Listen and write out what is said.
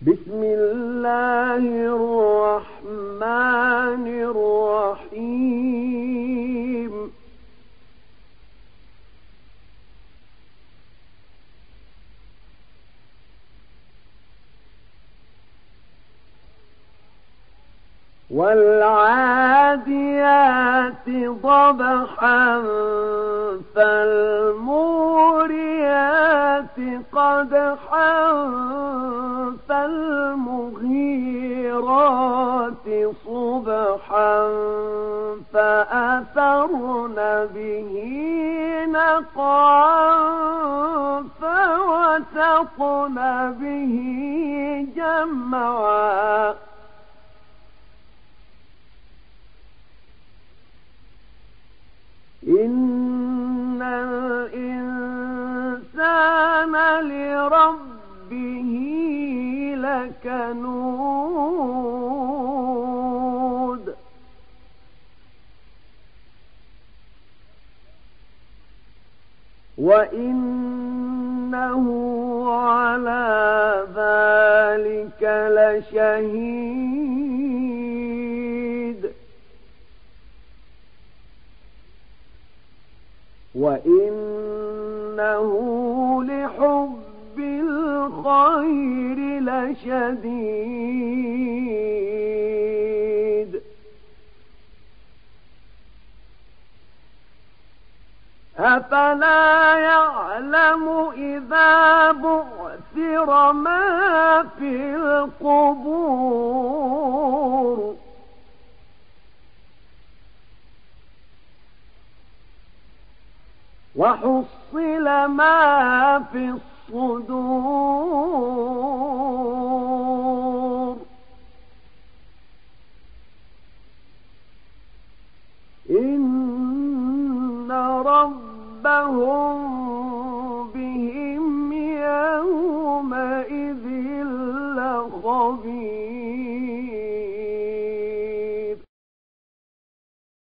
بسم الله الرحمن الرحيم والعاديات ضبحا فالموريات قدحا فالمغيرات صبحا فأثرن به نقعا فوسطن به جمعا إن الإنسان لربه لكنود وإنه على ذلك لشهيد وإنه لحب الخير لشديد أفلا يعلم إذا بعثر ما في القبور وحصل ما في الصدور إن ربهم بهم يومئذ لخبير